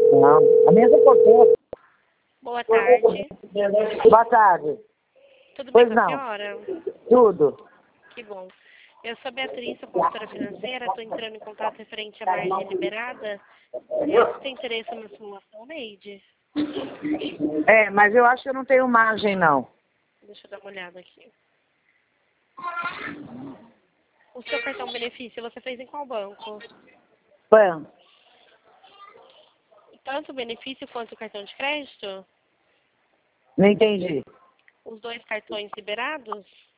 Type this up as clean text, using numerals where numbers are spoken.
Não, a mesa cortou. Boa tarde. Boa tarde. Tudo Pois bem com a não. senhora? Tudo. Que bom. Eu sou Beatriz, sou consultora financeira, estou entrando em contato referente à margem liberada. Você tem interesse na simulação, Neide? É, mas eu acho que eu não tenho margem, não. Deixa eu dar uma olhada aqui. O seu cartão benefício, você fez em qual banco? Pan. Tanto o benefício quanto o cartão de crédito? Não entendi. Os dois cartões liberados?